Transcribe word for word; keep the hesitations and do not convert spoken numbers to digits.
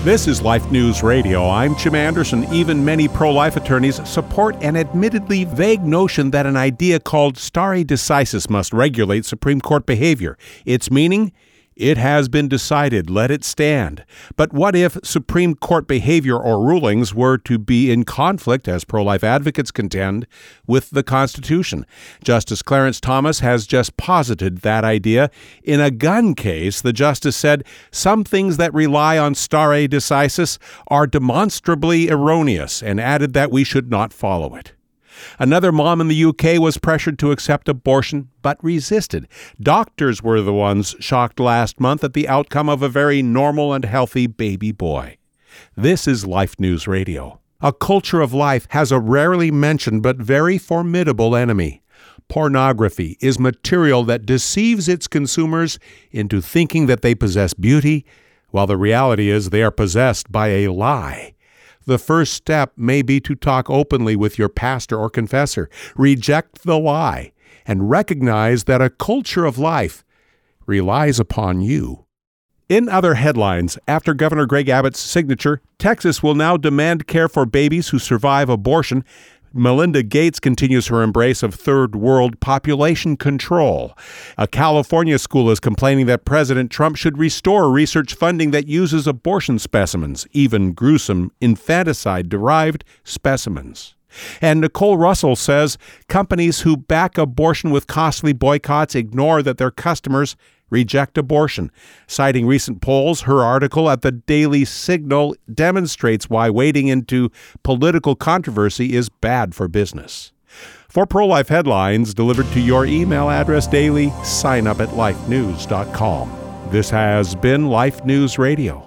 This is Life News Radio. I'm Jim Anderson. Even many pro-life attorneys support an admittedly vague notion that an idea called stare decisis must regulate Supreme Court behavior. Its meaning? It has been decided. Let it stand. But what if Supreme Court behavior or rulings were to be in conflict, as pro-life advocates contend, with the Constitution? Justice Clarence Thomas has just posited that idea. In a gun case, the justice said some things that rely on stare decisis are demonstrably erroneous and added that we should not follow it. Another mom in the U K was pressured to accept abortion, but resisted. Doctors were the ones shocked last month at the outcome of a very normal and healthy baby boy. This is Life News Radio. A culture of life has a rarely mentioned but very formidable enemy. Pornography is material that deceives its consumers into thinking that they possess beauty, while the reality is they are possessed by a lie. The first step may be to talk openly with your pastor or confessor, reject the lie, and recognize that a culture of life relies upon you. In other headlines, after Governor Greg Abbott's signature, Texas will now demand care for babies who survive abortion. Melinda Gates continues her embrace of third world population control. A California school is complaining that President Trump should restore research funding that uses abortion specimens, even gruesome infanticide-derived specimens. And Nicole Russell says companies who back abortion with costly boycotts ignore that their customers reject abortion. Citing recent polls, her article at the Daily Signal demonstrates why wading into political controversy is bad for business. For pro-life headlines delivered to your email address daily, sign up at life news dot com. This has been Life News Radio.